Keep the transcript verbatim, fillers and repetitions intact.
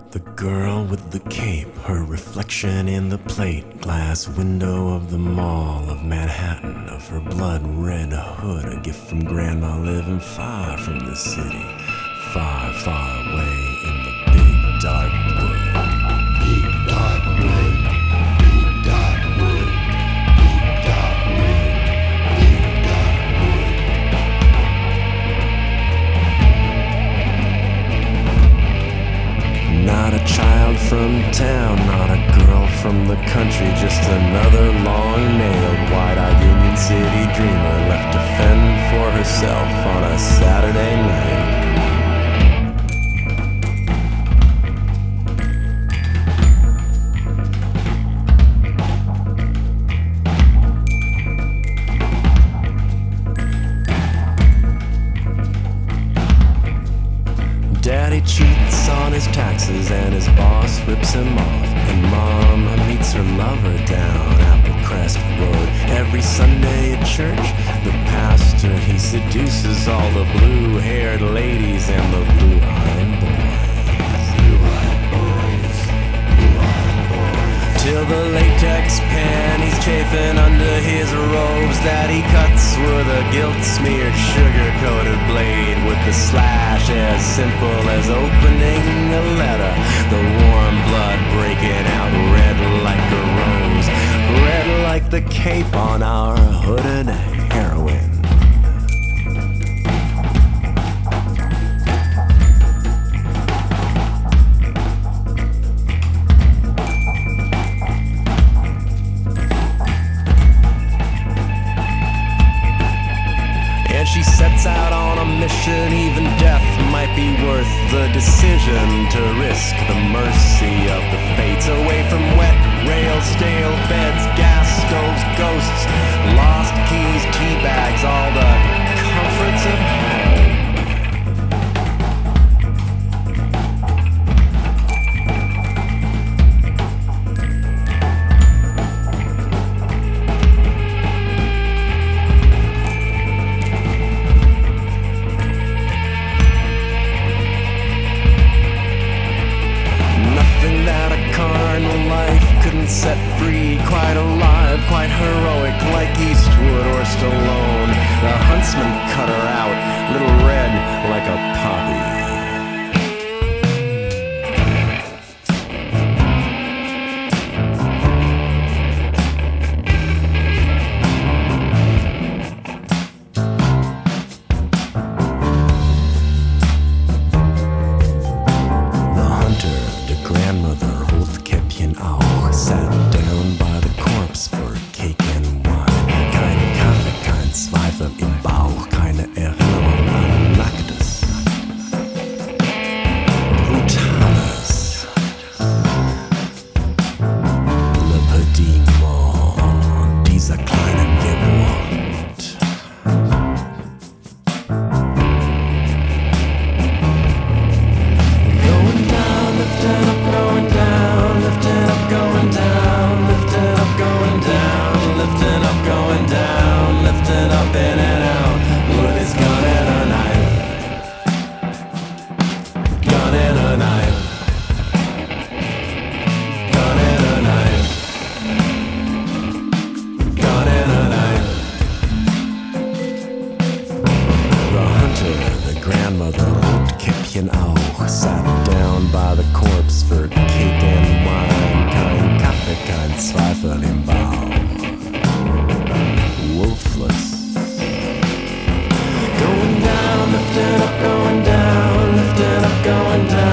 The girl with the cape, her reflection in the plate glass window of the mall of Manhattan, of her blood red hood, a gift from grandma living far from the city, far, far away in the big dark wood. Big dark wood, big dark wood, big dark wood, big dark wood. Not a child from town, not a girl from the country, just another long-nailed, wide-eyed Union City dreamer left to fend for herself on a Saturday night. Daddy cheats on his taxes and his boss rips him off, and Mama meets her lover down Applecrest Road. Every Sunday at church, the pastor, he seduces all the blue-haired ladies and the blue-eyed boys. Blue-eyed boys, blue-eyed boys. Till the latex panties chafing under his robes that he cuts with a guilt-smeared, sugar-coated blade, with the slash as simple as opening a letter, the warm blood breaking out red like a rose, red like the cape on our hooded heroine. And she sets out on a mission, even death might be worth the decision, to risk the mercy of the fates, away from wet rails, stale beds, gas stoves, ghosts, lost keys, tea bags, all the comforts of home. Set free, quite alive, quite heroic, like Eastwood or Stallone. The huntsman cut her out, little red like a poppy. The hunter, the grandmother, Hochkäppchen auch, sat down by the corpse for cake and wine. Kein Kaffee, kein Zweifel im Bauch, keine Erinnerung an Nacktes, Brutales. Le petit mort dieser kleinen Geburt. Going down, lifting up, going down, lifting up, going down, lifting up, going down, lifting up, going down, lifting up in and out with his gun and a knife, gun and a knife, gun and a knife, gun and a knife. The hunter, the grandmother, Hochkäppchen auch, sat down by the corpse for cake and wine. Kein Kaffee, kein Zweifel im Bauch. Wolfless. Going down, lifting up, going down, lifting up, going down.